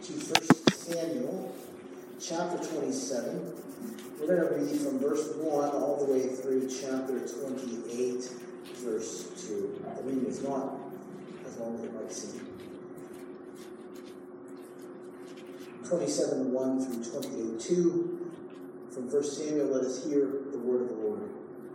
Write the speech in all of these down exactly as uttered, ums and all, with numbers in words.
to First Samuel, chapter twenty-seven. We're going to read from verse one all the way through chapter twenty-eight, verse two. The reading is not as long as it might seem. twenty-seven, one through twenty-eight, two. From First Samuel, let us hear the word of the Lord.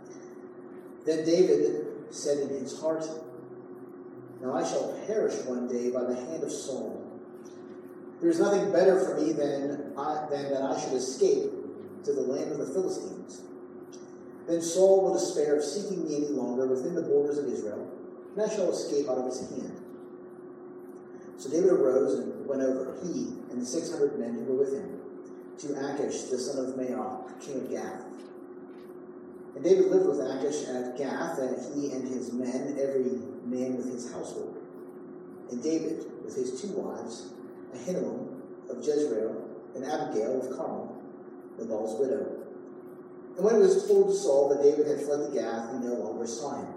Then David said in his heart, "Now I shall perish one day by the hand of Saul. There is nothing better for me than, I, than that I should escape to the land of the Philistines. Then Saul will despair of seeking me any longer within the borders of Israel, and I shall escape out of his hand." So David arose and went over, he and the six hundred men who were with him, to Achish, the son of Maoch, king of Gath. And David lived with Achish at Gath, and he and his men, every man with his household. And David, with his two wives, Ahinoam of Jezreel, and Abigail of Carmel, Nabal's widow. And when it was told to Saul that David had fled to Gath, he no longer saw him.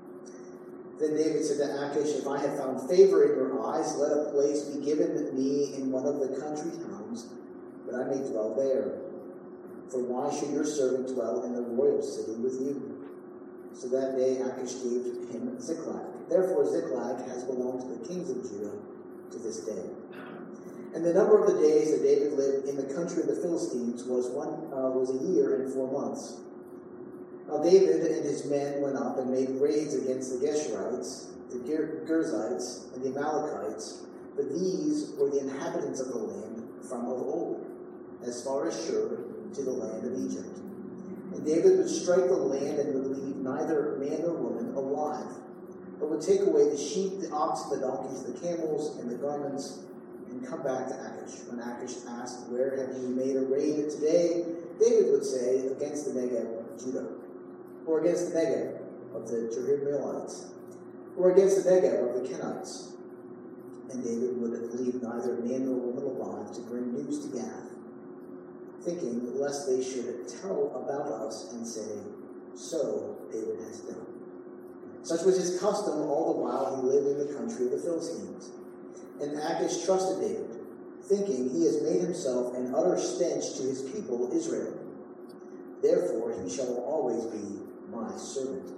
Then David said to Achish, "If I have found favor in your eyes, let a place be given me in one of the country towns, that I may dwell there. For why should your servant dwell in the royal city with you?" So that day Achish gave him Ziklag. Therefore Ziklag has belonged to the kings of Judah to this day. And the number of the days that David lived in the country of the Philistines was one uh, was a year and four months. Now David and his men went up and made raids against the Geshurites, the Ger- Gerzites, and the Amalekites, but these were the inhabitants of the land from of old, as far as Shur, to the land of Egypt. And David would strike the land and would leave neither man nor woman alive, but would take away the sheep, the oxen, the donkeys, the camels, and the garments, and come back to Achish. When Achish asked, "Where have you made a raid today?" David would say, "Against the Negev of Judah," or "Against the Negev of the Jerahmeelites," or "Against the Negev of the Kenites." And David would leave neither man nor woman alive to bring news to Gath, thinking lest they should tell about us and say, "So David has done." Such was his custom all the while he lived in the country of the Philistines. And Achish trusted David, thinking he has made himself an utter stench to his people Israel. Therefore he shall always be my servant.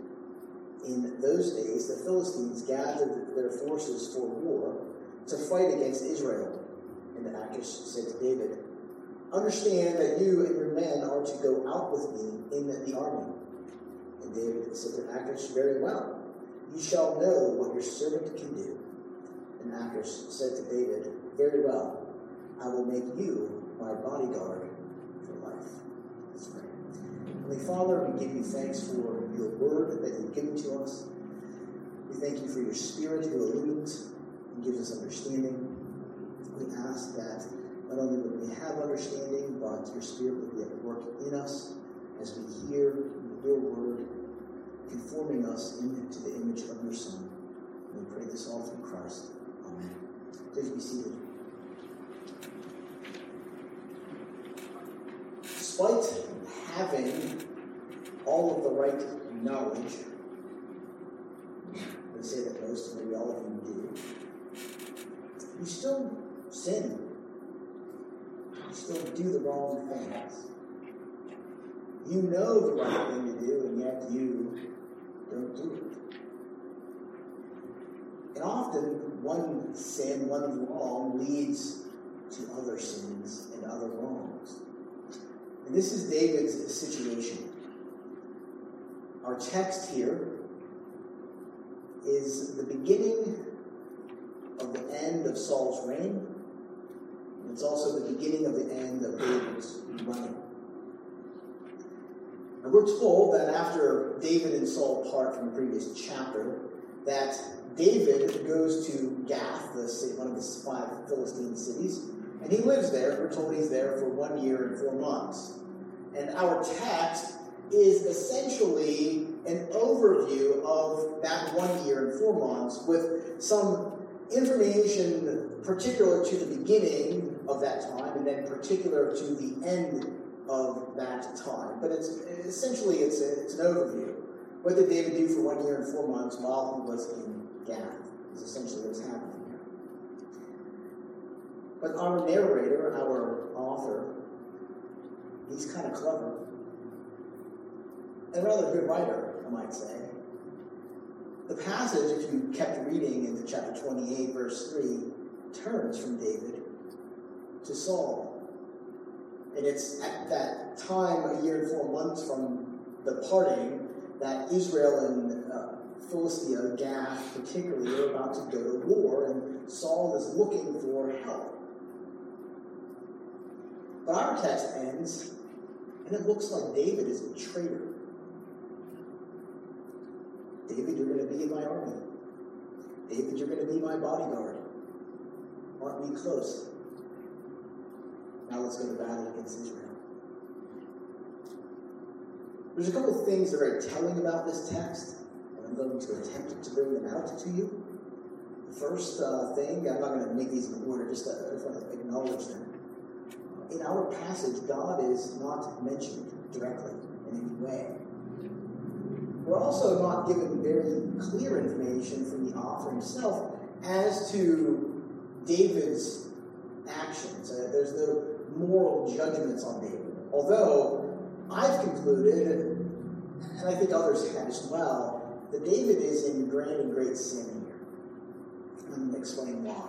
In those days the Philistines gathered their forces for war to fight against Israel. And Achish said to David, "Understand that you and your men are to go out with me in the army." And David said to Achish, "Very well, you shall know what your servant can do." And Achish said to David, "Very well, I will make you my bodyguard for life." Let's pray. Heavenly Father, we give you thanks for your word that you've given to us. We thank you for your Spirit who illumines and gives us understanding. We ask that not only would we have understanding, but your Spirit would be at work in us as we hear your word, conforming us into the image of your Son. And we pray this all through Christ. Amen. Please be seated. Despite having all of the right knowledge, I would say that most, maybe all of you do, you still sin. You still do the wrong things. You know the right thing to do, and yet you don't do it. And often, one sin, one wrong, leads to other sins and other wrongs. And this is David's situation. Our text here is the beginning of the end of Saul's reign. And it's also the beginning of the end of David's reign. And we're told that after David and Saul part from the previous chapter, that David goes to Gath, the city, one of the five Philistine cities, and he lives there. We're told he's there for one year and four months. And our text is essentially an overview of that one year and four months with some information particular to the beginning of that time and then particular to the end of that time. But it's essentially it's, a, it's an overview. What did David do for one year and four months while he was in Gath? Is essentially what's happening here. But our narrator, our author, he's kind of clever. And a rather good writer, I might say. The passage, if you kept reading into chapter twenty-eight, verse three, turns from David to Saul. And it's at that time, a year and four months from the parting, that Israel and uh, Philistia, Gath particularly, are about to go to war, and Saul is looking for help. But our text ends, and it looks like David is a traitor. David, you're going to be in my army. David, you're going to be my bodyguard. Aren't we close? Now let's go to battle against Israel. There's a couple of things that are very telling about this text, and I'm going to attempt to bring them out to you. The first uh, thing, I'm not going to make these in order, just to, I just want to acknowledge them. In our passage, God is not mentioned directly in any way. We're also not given very clear information from the author himself as to David's actions. Uh, there's no moral judgments on David. Although I've concluded, and I think others have as well, that David is in grand and great sin here. I'm going to explain why.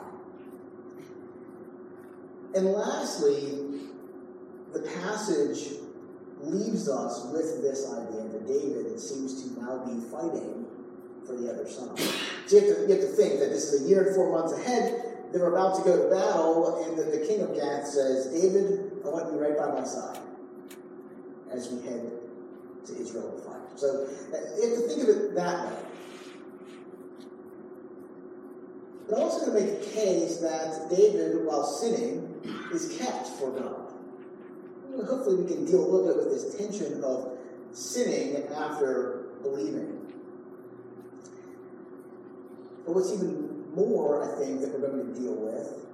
And lastly, the passage leaves us with this idea that David seems to now be fighting for the other side. So you have to, you have to think that this is a year and four months ahead. They're about to go to battle, and the, the king of Gath says, David, I want you right by my side as we head to Israel to fight. So you have to think of it that way. But I'm also going to make a case that David, while sinning, is kept for God. Hopefully we can deal a little bit with this tension of sinning after believing. But what's even more, I think, that we're going to deal with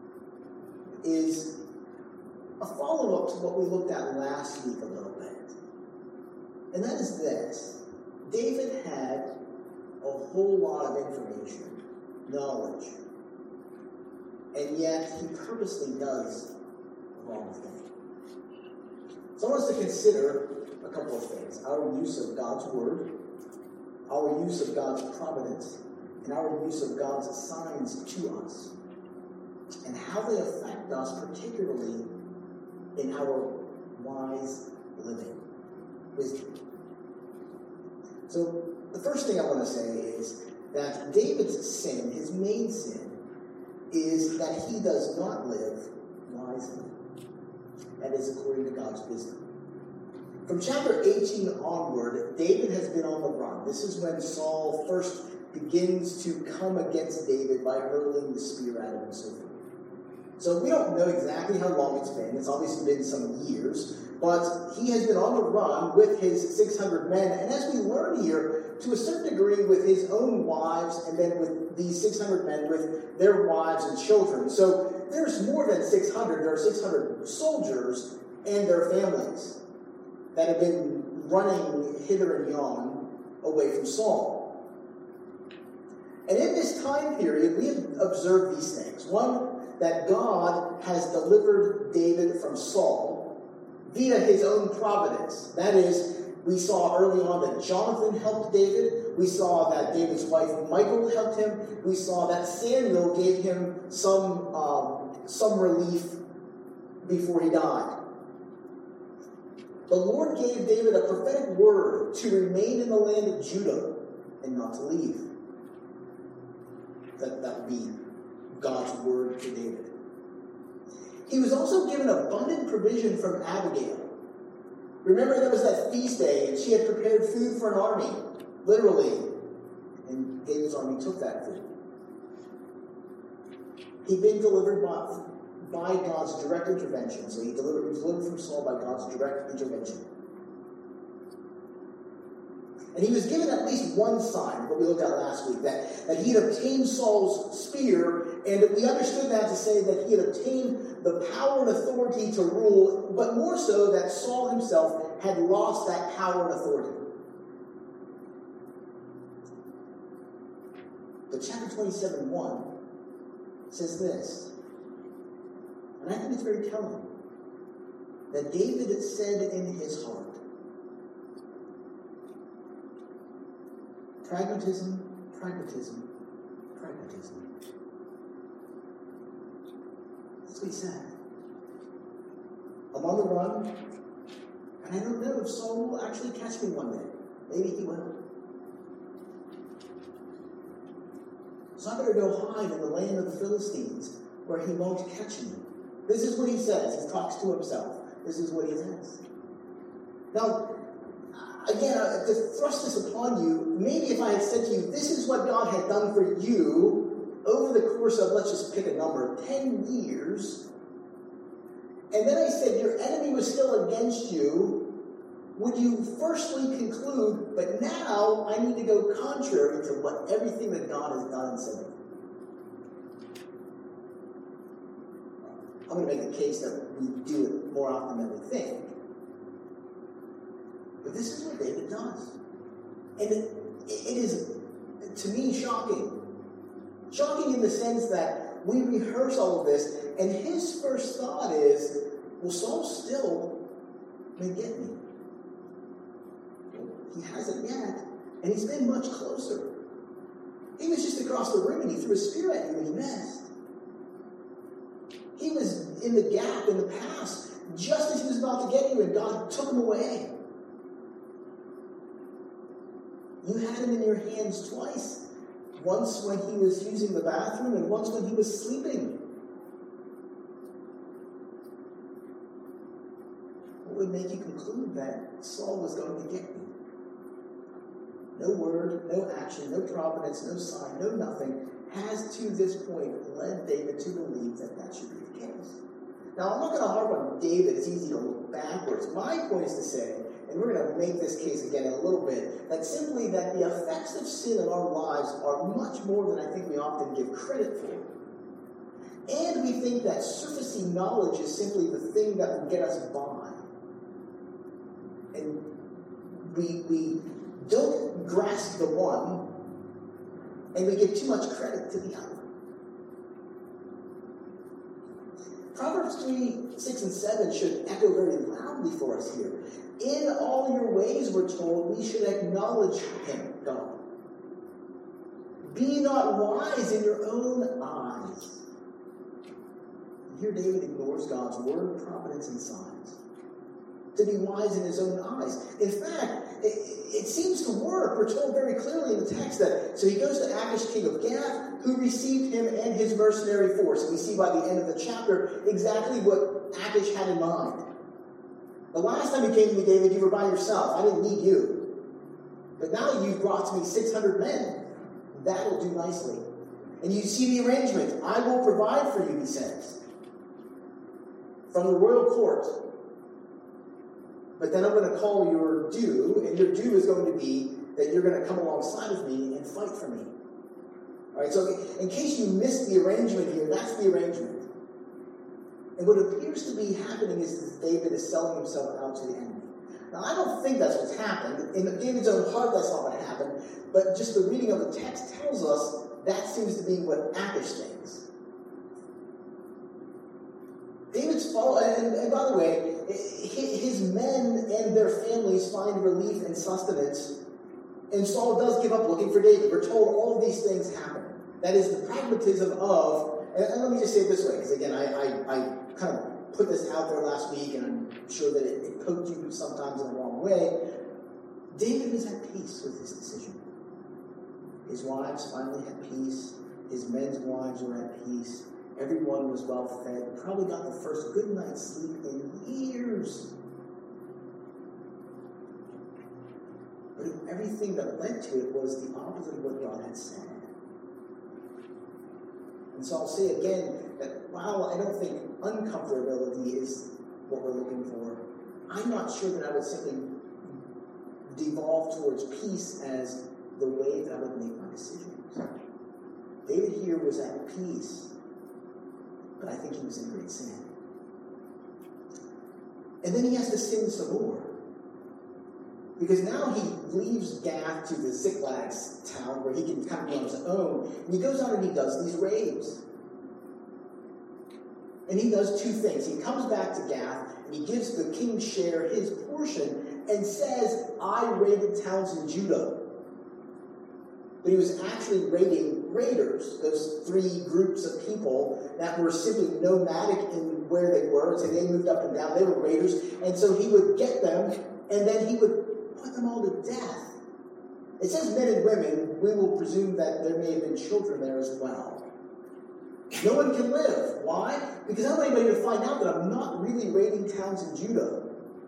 is a follow-up to what we looked at last week a little bit. And that is this. David had a whole lot of information, knowledge, and yet he purposely does the wrong thing. So I want us to consider a couple of things. Our use of God's word, our use of God's providence, and our use of God's signs to us, and how they affect us, particularly in our wise living, wisdom. So the first thing I want to say is that David's sin, his main sin, is that he does not live wisely. That is according to God's wisdom. From chapter eighteen onward, David has been on the run. This is when Saul first begins to come against David by hurling the spear at him and so forth. So we don't know exactly how long it's been. It's obviously been some years. But he has been on the run with his six hundred men. And as we learn here, to a certain degree with his own wives, and then with these six hundred men with their wives and children. So there's more than six hundred. There are six hundred soldiers and their families that have been running hither and yon away from Saul. And in this time period, we have observed these things. One, that God has delivered David from Saul via his own providence. That is, we saw early on that Jonathan helped David. We saw that David's wife Michal helped him. We saw that Samuel gave him some, um, some relief before he died. The Lord gave David a prophetic word to remain in the land of Judah and not to leave. That, that would be God's word to David. He was also given abundant provision from Abigail. Remember, there was that feast day, and she had prepared food for an army, literally. And David's army took that food. He'd been delivered by, by God's direct intervention. So he, delivered, he was delivered from Saul by God's direct intervention. And he was given at least one sign, what we looked at last week, that, that he had obtained Saul's spear, and we understood that to say that he had obtained the power and authority to rule, but more so that Saul himself had lost that power and authority. But chapter twenty-seven one says this, And I think it's very telling that David said in his heart, pragmatism, pragmatism, pragmatism. That's what he said. I'm on the run, and I don't know if Saul will actually catch me one day. Maybe he will. So I better go hide in the land of the Philistines where he won't catch me. This is what he says. He talks to himself. This is what he says. Now, again, to thrust this upon you, maybe if I had said to you, this is what God had done for you over the course of, let's just pick a number, ten years, and then I said your enemy was still against you, would you firstly conclude, but now I need to go contrary to what everything that God has done and said? I'm going to make the case that we do it more often than we think. But this is what David does. And it, it is, to me, shocking. Shocking in the sense that we rehearse all of this, and his first thought is, well, Saul still may get me. He hasn't yet, and he's been much closer. He was just across the room, and he threw a spear at you, and he missed. He was in the gap in the past, just as he was about to get you, and God took him away. You had him in your hands twice. Once when he was using the bathroom, and once when he was sleeping. What would make you conclude that Saul was going to get you? No word, no action, no providence, no sign, no nothing has to this point led David to believe that that should be the case. Now, I'm not going to harp on David. It's easy to look backwards. My point is to say, and we're going to make this case again in a little bit, that simply that the effects of sin in our lives are much more than I think we often give credit for. And we think that surfacey knowledge is simply the thing that will get us by. And we, we don't grasp the one, and we give too much credit to the other. Proverbs three, six, and seven should echo very loudly for us here. In all your ways, we're told, we should acknowledge him, God. Be not wise in your own eyes. Here David ignores God's word, providence, and signs. To be wise in his own eyes. In fact, it, it seems to work. We're told very clearly in the text that, so he goes to Achish, king of Gath, who received him and his mercenary force. And we see by the end of the chapter exactly what Achish had in mind. The last time you came to me, David, you were by yourself. I didn't need you. But now you've brought to me six hundred men. That'll do nicely. And you see the arrangement. I will provide for you, he says, from the royal court. But then I'm going to call your due, and your due is going to be that you're going to come alongside of me and fight for me. All right, so in case you missed the arrangement here, that's the arrangement. And what appears to be happening is that David is selling himself out to the enemy. Now, I don't think that's what's happened. In David's own heart, that's not what happened. But just the reading of the text tells us that seems to be what Achish thinks. David's follow, and, and by the way, his men and their families find relief and sustenance, and Saul does give up looking for David. We're told all of these things happen. That is the pragmatism of, and, and let me just say it this way, because again, I, I, I kind of put this out there last week, and I'm sure that it, it poked you sometimes in the wrong way. David is at peace with his decision. His wives finally had peace. His men's wives were at peace. Everyone was well fed. Probably got the first good night's sleep in years. But everything that led to it was the opposite of what God had said. And so I'll say again that while I don't think uncomfortability is what we're looking for, I'm not sure that I would simply devolve towards peace as the way that I would make my decisions. David here was at peace. But I think he was in great sin. And then he has to sin some more. Because now he leaves Gath to the Ziklag's town where he can kind of be on his own. And he goes out and he does these raids. And he does two things. He comes back to Gath, and he gives the king's share his portion, and says, I raided towns in Judah. But he was actually raiding raiders, those three groups of people that were simply nomadic in where they were. So they moved up and down. They were raiders. And so he would get them, and then he would put them all to death. It says men and women. We will presume that there may have been children there as well. No one can live. Why? Because I don't want anybody to find out that I'm not really raiding towns in Judah.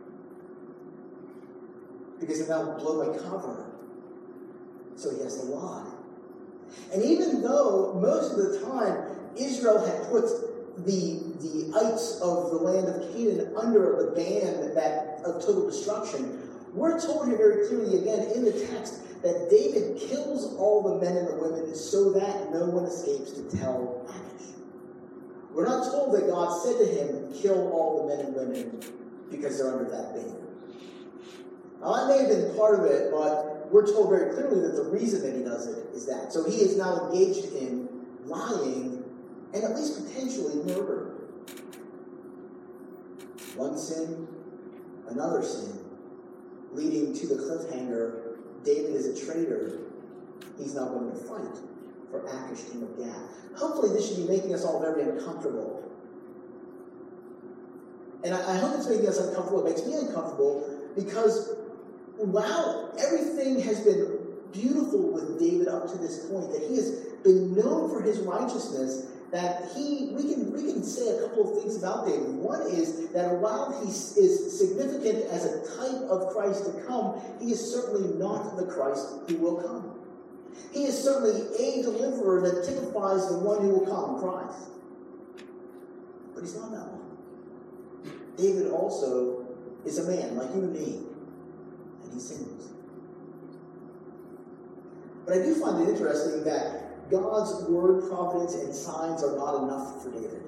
Because then that'll blow my cover. So he has to lie. And even though most of the time Israel had put the, the ites of the land of Canaan under the ban that of total destruction, we're told here very clearly again in the text that David kills all the men and the women so that no one escapes to tell Achish. We're not told that God said to him, kill all the men and women because they're under that ban. Now, that may have been part of it, but we're told very clearly that the reason that he does it is that. So he is now engaged in lying and at least potentially murder. One sin, another sin, leading to the cliffhanger, David is a traitor. He's now going to fight for Achish, king of Gath. Hopefully this should be making us all very uncomfortable. And I, I hope it's making us uncomfortable. It makes me uncomfortable because while everything has been beautiful with David up to this point, that he has been known for his righteousness, that he, we can we can say a couple of things about David. One is that while he is significant as a type of Christ to come, he is certainly not the Christ who will come. He is certainly a deliverer that typifies the one who will come, Christ. But he's not that one. David also is a man like you and me, and he sins. But I do find it interesting that God's word, providence, and signs are not enough for David.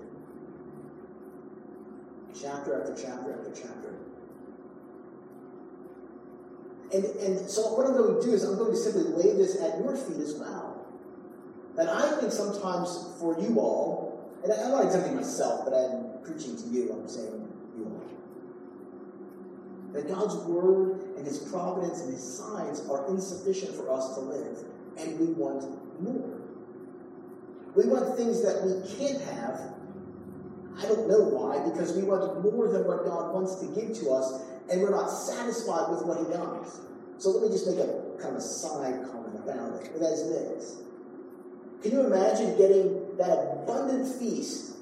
Chapter after chapter after chapter. And, and so what I'm going to do is I'm going to simply lay this at your feet as well. That I think sometimes for you all, and I'm not exempting myself, but I'm preaching to you, I'm saying you all. That God's word and his providence and his signs are insufficient for us to live. And we want more. We want things that we can't have. I don't know why, because we want more than what God wants to give to us, and we're not satisfied with what he does. So let me just make a kind of a side comment about it, and that is this. Can you imagine getting that abundant feast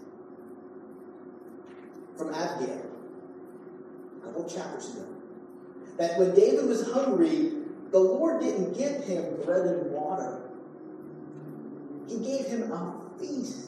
from Abigail a couple of chapters ago? That when David was hungry, the Lord didn't give him bread and water. He gave him a feast.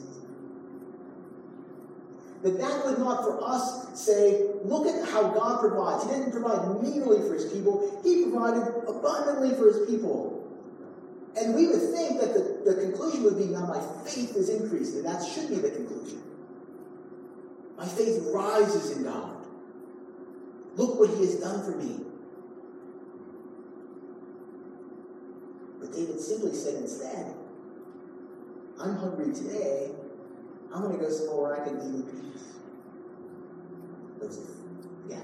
That that would not for us say, look at how God provides. He didn't provide meagerly for his people. He provided abundantly for his people. And we would think that the, the conclusion would be, now my faith is increased. And that should be the conclusion. My faith rises in God. Look what he has done for me. But David simply said instead, I'm hungry today. I'm going to go somewhere where I can eat in peace. Joseph. Yeah.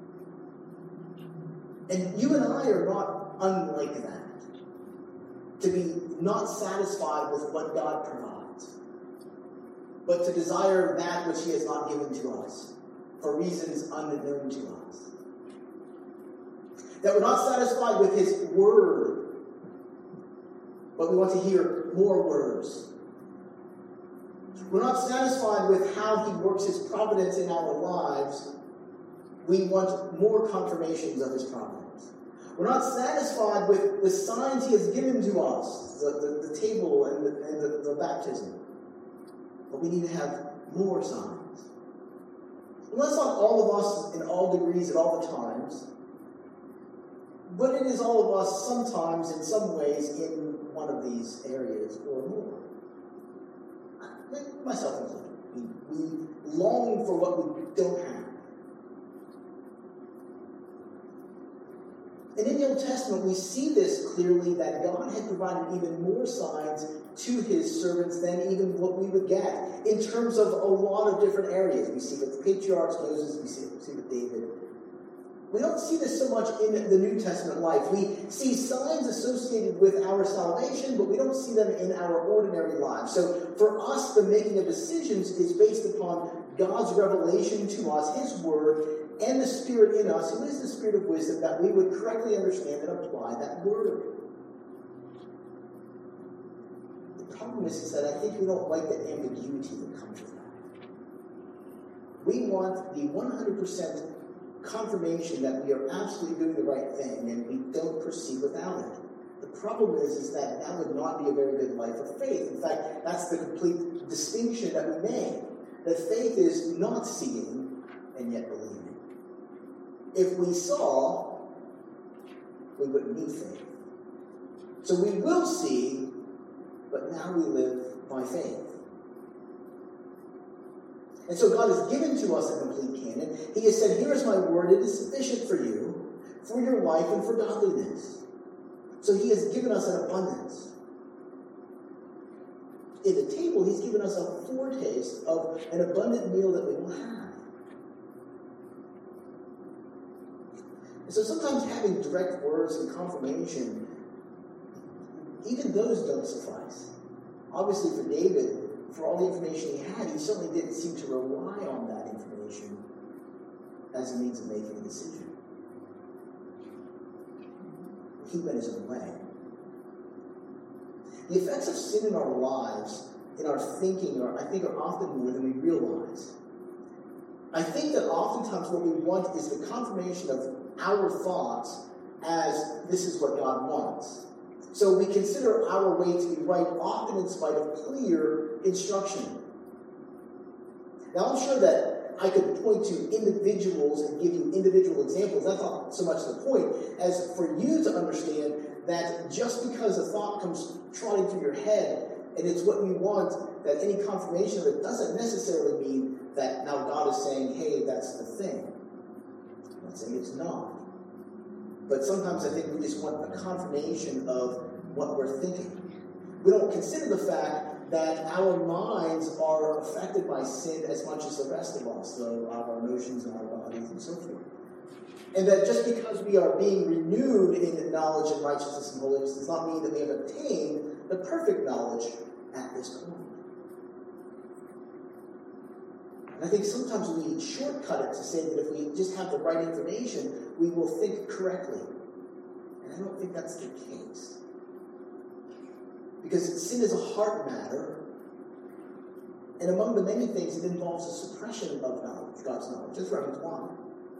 And you and I are not unlike that. To be not satisfied with what God provides, but to desire that which he has not given to us for reasons unknown to us. That we're not satisfied with his word, but we want to hear more words. We're not satisfied with how he works his providence in our lives. We want more confirmations of his providence. We're not satisfied with the signs he has given to us, the, the, the table and, the, and the, the baptism. But we need to have more signs. And that's not all of us in all degrees at all the times. But it is all of us sometimes, in some ways, in one of these areas or more. Myself included. We, we long for what we don't have. And in the Old Testament, we see this clearly, that God had provided even more signs to his servants than even what we would get in terms of a lot of different areas. We see with the patriarchs, Moses, we see, we see with David. We don't see this so much in the New Testament life. We see signs associated with our salvation, but we don't see them in our ordinary lives. So for us, the making of decisions is based upon God's revelation to us, his word, and the Spirit in us, who is the Spirit of wisdom, that we would correctly understand and apply that word. The problem is, is that I think we don't like the ambiguity that comes with that. We want the one hundred percent confirmation that we are absolutely doing the right thing, and we don't proceed without it. The problem is, is that that would not be a very good life of faith. In fact, that's the complete distinction that we make. That faith is not seeing and yet believing. If we saw, we wouldn't need faith. So we will see, but now we live by faith. And so God has given to us a complete canon. He has said, here is my word, it is sufficient for you, for your life and for godliness. So he has given us an abundance. In the table, he's given us a foretaste of an abundant meal that we will have. And so sometimes having direct words and confirmation, even those don't suffice. Obviously for David, for all the information he had, he certainly didn't seem to rely on that information as a means of making a decision. He went his own way. The effects of sin in our lives, in our thinking, are, I think, are often more than we realize. I think that oftentimes what we want is the confirmation of our thoughts as this is what God wants. So we consider our way to be right, often in spite of clear instruction. Now, I'm sure that I could point to individuals and give you individual examples. That's not so much the point as for you to understand that just because a thought comes trotting through your head and it's what you want, that any confirmation of it doesn't necessarily mean that now God is saying, hey, that's the thing. I'm not saying it's not. But sometimes I think we just want a confirmation of what we're thinking. We don't consider the fact that our minds are affected by sin as much as the rest of us, so our emotions and our bodies and so forth. And that just because we are being renewed in knowledge and righteousness and holiness does not mean that we have obtained the perfect knowledge at this point. And I think sometimes we shortcut it to say that if we just have the right information, we will think correctly. And I don't think that's the case. Because sin is a heart matter, and among the many things, it involves a suppression of knowledge, God's knowledge. That's Romans one.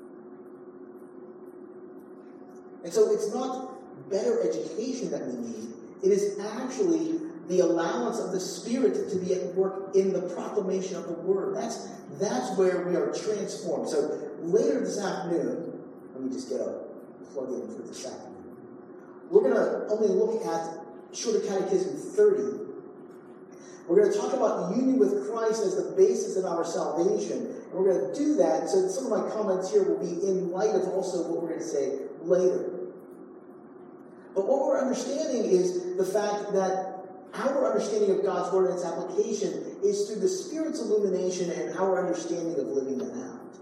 And so it's not better education that we need. It is actually the allowance of the Spirit to be at work in the proclamation of the Word. That's, that's where we are transformed. So later this afternoon, let me just get a plug in for this afternoon. We're going to only look at Shorter Catechism thirty. We're going to talk about the union with Christ as the basis of our salvation. And we're going to do that, so some of my comments here will be in light of also what we're going to say later. But what we're understanding is the fact that our understanding of God's Word and its application is through the Spirit's illumination and our understanding of living that out.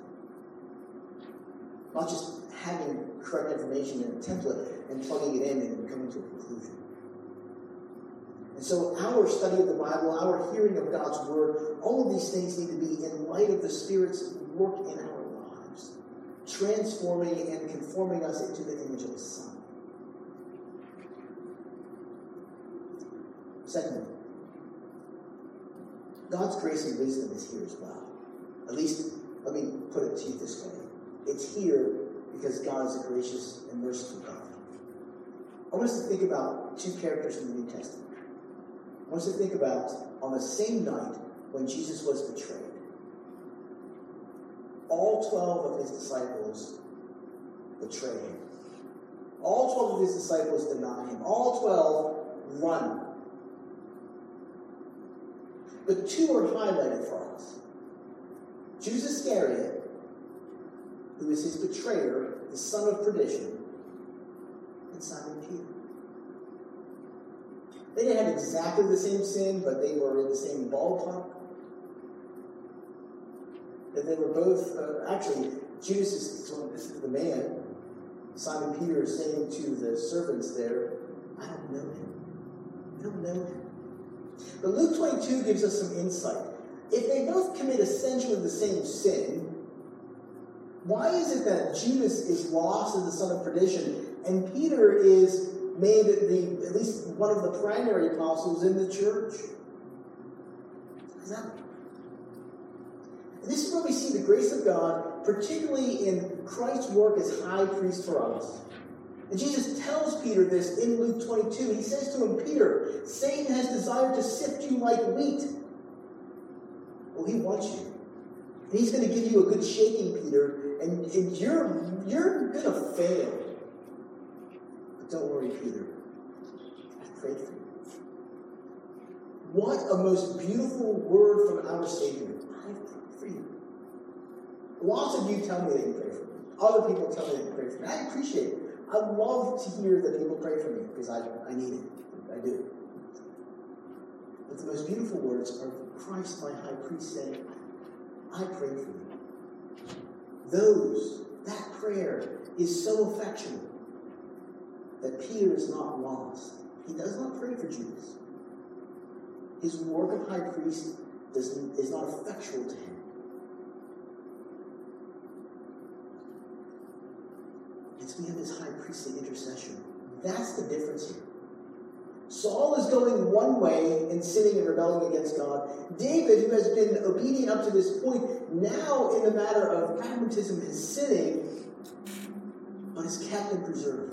Not just having correct information in a template and plugging it in and coming to a conclusion. And so our study of the Bible, our hearing of God's Word, all of these things need to be in light of the Spirit's work in our lives, transforming and conforming us into the image of His Son. Secondly, God's grace and wisdom is here as well. At least, let me put it to you this way. It's here because God is a gracious and merciful God. I want us to think about two characters in the New Testament. I want us to think about on the same night when Jesus was betrayed. All twelve of his disciples betray him. All twelve of his disciples deny him. All twelve run. But two are highlighted for us. Judas Iscariot, who is his betrayer, the son of perdition, and Simon Peter. They didn't have exactly the same sin, but they were in the same ballpark. That they were both, uh, actually, Judas is, this is the man. Simon Peter is saying to the servants there, I don't know him. I don't know him. But Luke twenty-two gives us some insight. If they both commit essentially the same sin, why is it that Judas is lost as the son of perdition and Peter is made the at least one of the primary apostles in the church? What does that mean? And this is where we see the grace of God, particularly in Christ's work as high priest for us. And Jesus tells Peter this in Luke twenty-two. He says to him, Peter, Satan has desired to sift you like wheat. Well, he wants you. And he's going to give you a good shaking, Peter, and, and you're, you're going to fail. But don't worry, Peter. I prayed for you. What a most beautiful word from our Savior. I prayed for you. Lots of you tell me that you pray for me. Other people tell me that you pray for me. I appreciate it. I love to hear that people pray for me because I, I need it. I do. But the most beautiful words are Christ, my high priest, saying, I pray for you. Those, that prayer is so affectionate that Peter is not lost. He does not pray for Judas. His work of high priest does, is not effectual to him. And so we have this high priestly intercession. That's the difference here. Saul is going one way and sinning and rebelling against God. David, who has been obedient up to this point, now in the matter of pragmatism is sinning, but is kept and preserved.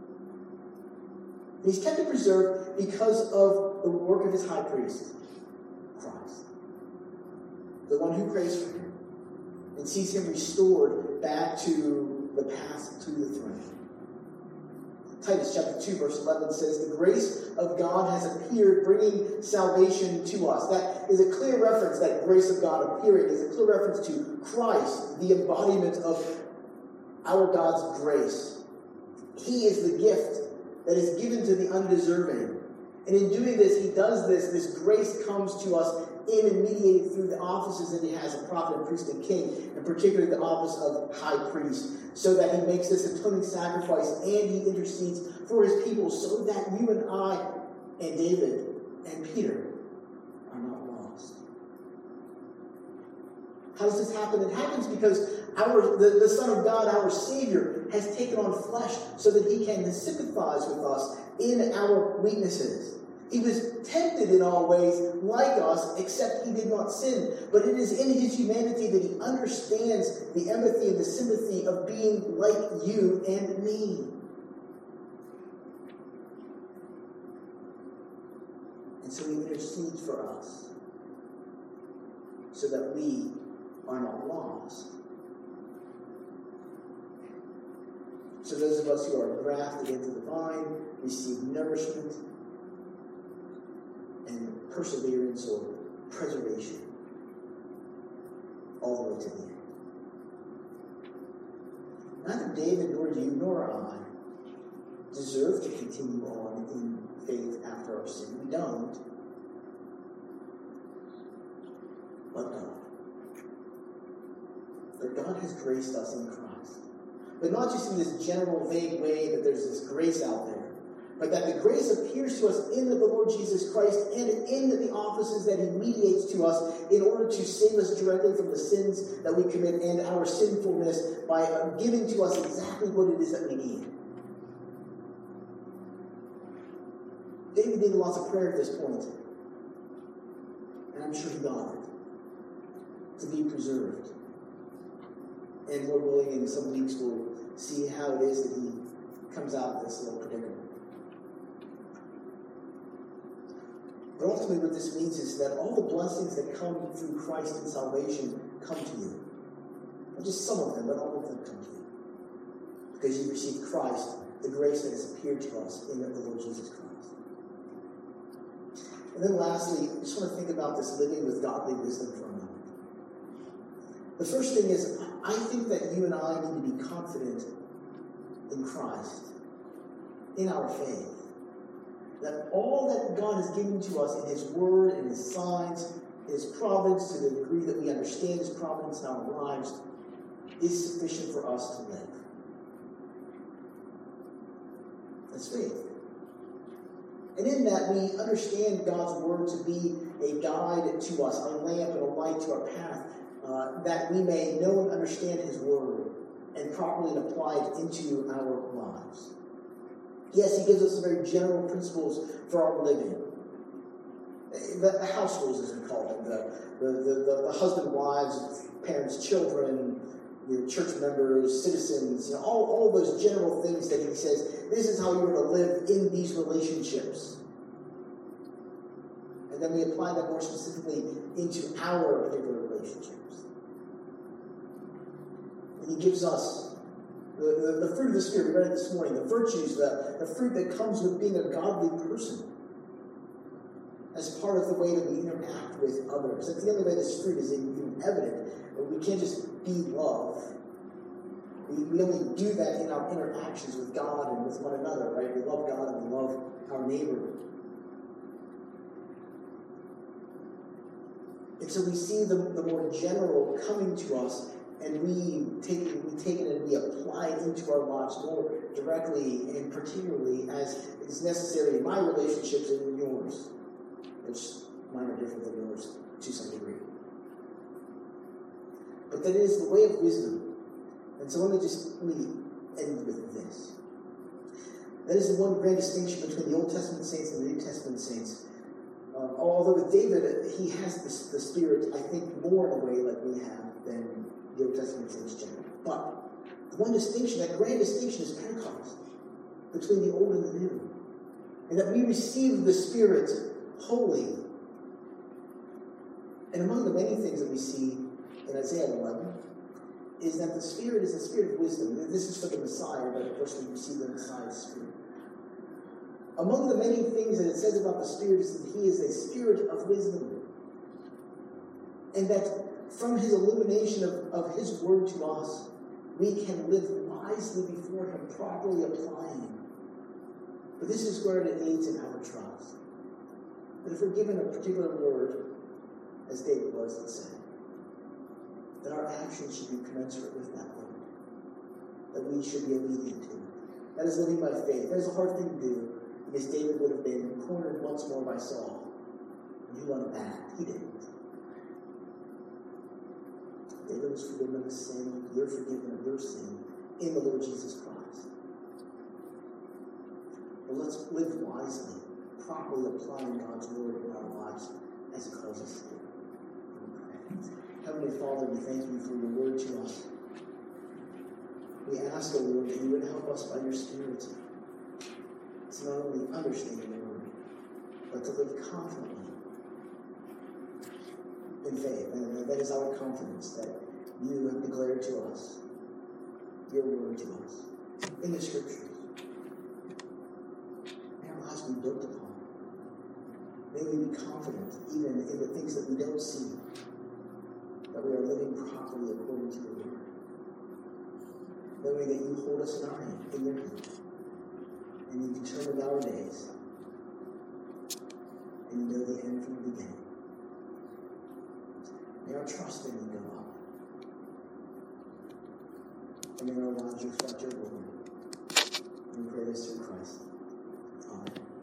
And he's kept and preserved because of the work of his high priest, Christ. The one who prays for him and sees him restored back to the path to the throne. Titus chapter two, verse eleven says, the grace of God has appeared, bringing salvation to us. That is a clear reference, that grace of God appearing is a clear reference to Christ, the embodiment of our God's grace. He is the gift that is given to the undeserving. And in doing this, he does this, this grace comes to us in and mediated through the offices that he has of prophet and priest and king, and particularly the office of high priest, so that he makes this atoning sacrifice and he intercedes for his people so that you and I and David and Peter are not lost. How does this happen? It happens because our the, the Son of God, our Savior, has taken on flesh so that he can sympathize with us in our weaknesses. He was tempted in all ways like us, except he did not sin. But it is in his humanity that he understands the empathy and the sympathy of being like you and me. And so he intercedes for us so that we are not lost. So those of us who are grafted into the vine receive nourishment and perseverance or preservation all the way to the end. Neither David nor you nor I deserve to continue on in faith after our sin. We don't. But God. But God has graced us in Christ. But not just in this general vague way that there's this grace out there, but that the grace appears to us in the Lord Jesus Christ and in the offices that he mediates to us in order to save us directly from the sins that we commit and our sinfulness by giving to us exactly what it is that we need. David did lots of prayer at this point, and I'm sure he got it, to be preserved. And Lord willing, in some weeks we'll see how it is that he comes out of this little predicament. But ultimately what this means is that all the blessings that come through Christ and salvation come to you. Not just some of them, but all of them come to you. Because you received Christ, the grace that has appeared to us in the Lord Jesus Christ. And then lastly, I just want to think about this living with godly wisdom for a moment. The first thing is, I think that you and I need to be confident in Christ in our faith. That all that God has given to us in his word and his signs, his providence, to the degree that we understand his providence in our lives, is sufficient for us to live. That's faith. And in that, we understand God's word to be a guide to us, a lamp and a light to our path, uh, that we may know and understand his word and properly apply it into our lives. Yes, he gives us very general principles for our living. The, the house rules, as we call them, the, the, the, the husband, wives, parents, children, you know, church members, citizens, you know, all, all those general things that he says, this is how you're to live in these relationships. And then we apply that more specifically into our particular relationships. And he gives us the, the, the fruit of the Spirit, we read it this morning, the virtues, the, the fruit that comes with being a godly person as part of the way that we interact with others. That's the only way this fruit is even evident. We can't just be love. We, we only do that in our interactions with God and with one another, right? We love God and we love our neighbor. And so we see the, the more general coming to us, and we take, we take it and we apply it into our lives more directly and particularly as is necessary in my relationships and in yours, which mine are different than yours to some degree. But that is the way of wisdom. And so let me just let me end with this. That is the one grand distinction between the Old Testament saints and the New Testament saints. Uh, although with David, he has this, the Spirit, I think, more in a way like we have than the Old Testament saints generally. But the one distinction, that grand distinction, is Pentecost, between the Old and the New. And that we receive the Spirit wholly. And among the many things that we see in Isaiah eleven, is that the Spirit is the Spirit of wisdom. This is for the Messiah, but of course we receive the Messiah's Spirit. Among the many things that it says about the Spirit is that he is a Spirit of wisdom. And that from his illumination of, of his word to us, we can live wisely before him, properly applying. But this is where it aids in our trust. That if we're given a particular word, as David was, let's say, that our actions should be commensurate with that word. That we should be obedient to it. That is living by faith. That is a hard thing to do, because David would have been cornered once more by Saul. And he wanted that. He didn't. David was forgiven of his sin. You're forgiven of your sin in the Lord Jesus Christ. But let's live wisely, properly applying God's word in our lives as he calls us to do. Heavenly Father, we thank you for your word to us. We ask, O Lord, that you would help us by your Spirit to not only understand your word, but to live confidently in faith. And that is our confidence, that you have declared to us your word to us in the Scriptures. May our lives be built upon. May we be confident even in the things that we don't see, that we are living properly according to your word. Knowing that you hold us in our hand, in your hand, and you determine our days, and you know the end from the beginning. May our trust in you go up, and may our lives reflect your word. We pray this through Christ.